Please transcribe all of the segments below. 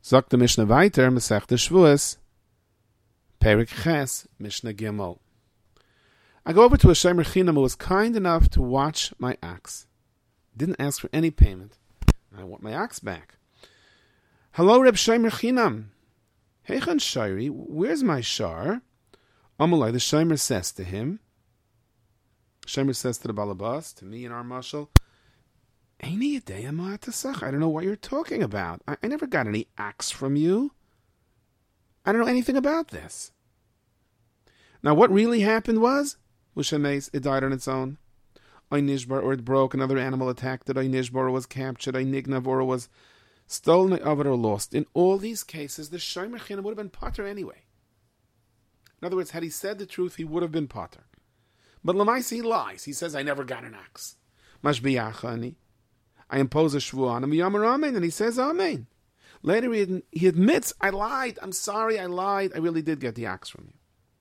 Sagt the Mishnah weiter, Masechta Shavuos, Perek Ches, Mishnah Gimel. I go over to a Shomer Chinam who was kind enough to watch my ox. Didn't ask for any payment. I want my ox back. Hello, Reb Shomer Chinam. Heichan Shairi, where's my shar? Amalai, the Shomer says to him, Shomer says to the Balabas, to me and our mashal, I don't know what you're talking about. I never got any ox from you. I don't know anything about this. Now, what really happened was, it died on its own. Nishbar, or it broke, another animal attacked it. Nishbar, or was captured. Nignav, or was stolen, or lost. In all these cases, the Shomer Chinam would have been potter anyway. In other words, had he said the truth, he would have been potter. But Lamais, he lies. He says, I never got an ox. Mashbiyachani. I impose a shvu on him, Amen, and he says Amen. Later he admits, I lied. I'm sorry, I lied. I really did get the ox from you.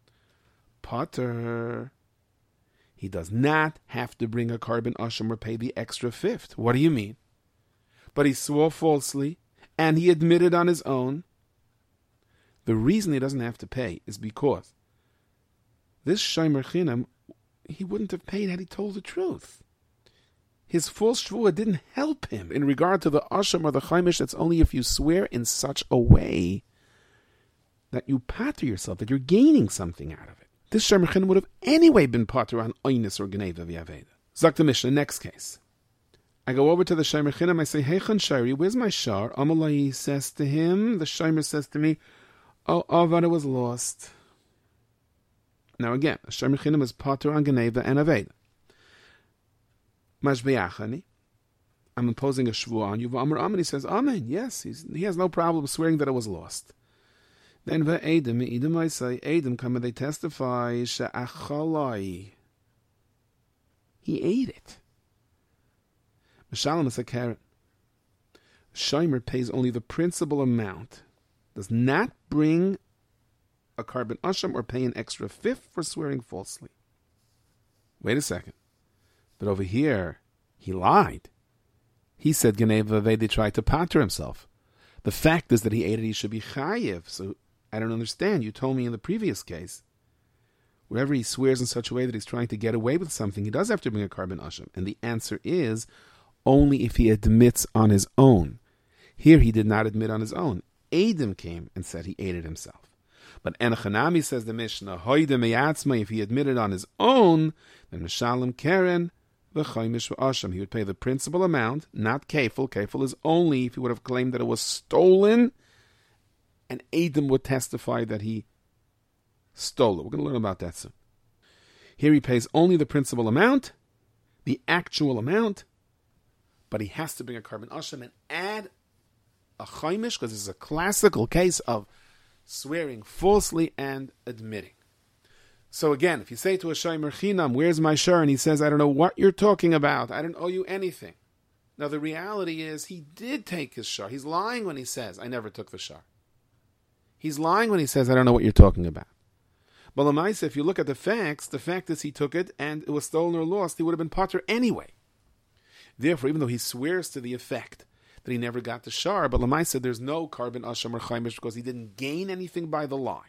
Potter. He does not have to bring a carbon asham or pay the extra fifth. What do you mean? But he swore falsely, and he admitted on his own. The reason he doesn't have to pay is because this Shomer Chinam, he wouldn't have paid had he told the truth. His false shvuah didn't help him in regard to the asham or the chaimish. That's only if you swear in such a way that you pater yourself, that you're gaining something out of it. This Shomer Chinam would have anyway been pater on oinus or geneva v'yaveda. Zak the Mishnah, next case. I go over to the Shomer Chinam, I say, Heichan Shari, where's my shar? Amalai says to him, the Shomer says to me, oh, Avada was lost. Now again, the Shomer Chinam is pater on geneva and aveda. Mashbeyachani, I'm imposing a shvu on you. Amar Amen, he says, Amen, yes, he has no problem swearing that it was lost. Then Edom, I say, Edom come and they testify, She'achalai. He ate it. Mishalom is a carrot. Shomer pays only the principal amount, does not bring a carbon asham or pay an extra fifth for swearing falsely. Wait a second. But over here, he lied. He said Geneva Vedi tried to pater himself. The fact is that he ate it, he should be chayiv. So I don't understand. You told me in the previous case, wherever he swears in such a way that he's trying to get away with something, he does have to bring a carbon asham. And the answer is only if he admits on his own. Here he did not admit on his own. Edom came and said he ate it himself. But Enochanami, says the Mishnah, Hoide meyatzma, if he admitted on his own, then Mishalem Keren, the chaimish v'asham. He would pay the principal amount, not kefil. Kefil is only if he would have claimed that it was stolen, and Edom would testify that he stole it. We're going to learn about that soon. Here he pays only the principal amount, the actual amount, but he has to bring a carbon asham and add a chaimish, because this is a classical case of swearing falsely and admitting. So again, if you say to a Shomer Chinam, where's my shar? And he says, I don't know what you're talking about. I don't owe you anything. Now the reality is he did take his shar. He's lying when he says, I never took the shar. He's lying when he says, I don't know what you're talking about. But Lamaisa, if you look at the facts, the fact is he took it and it was stolen or lost, he would have been potter anyway. Therefore, even though he swears to the effect that he never got the shar, but Lamaisa, there's no carbon asham or chaimish because he didn't gain anything by the lie.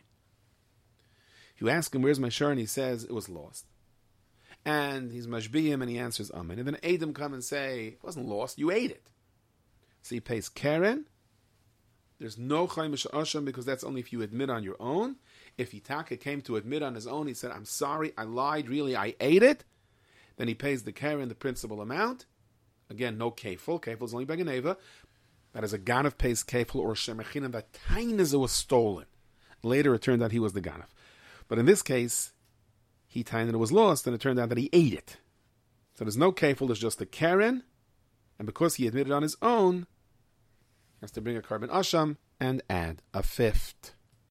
You ask him, where's my shar? And he says, it was lost. And he's mashbiyim, and he answers, amen. And then Edom come and say, it wasn't lost, you ate it. So he pays keren. There's no chaimish asham because that's only if you admit on your own. If Itaka came to admit on his own, he said, I'm sorry, I lied, really, I ate it. Then he pays the keren, the principal amount. Again, no kefil. Kefil is only by Geneva. That is a ganav pays kefil or Shomer Chinam. That tainazah was stolen. Later it turned out he was the ganav. But in this case, he timed that it was lost, and it turned out that he ate it. So there's no kefil, there's just a keren, and because he admitted on his own, he has to bring a carbon asham and add a fifth.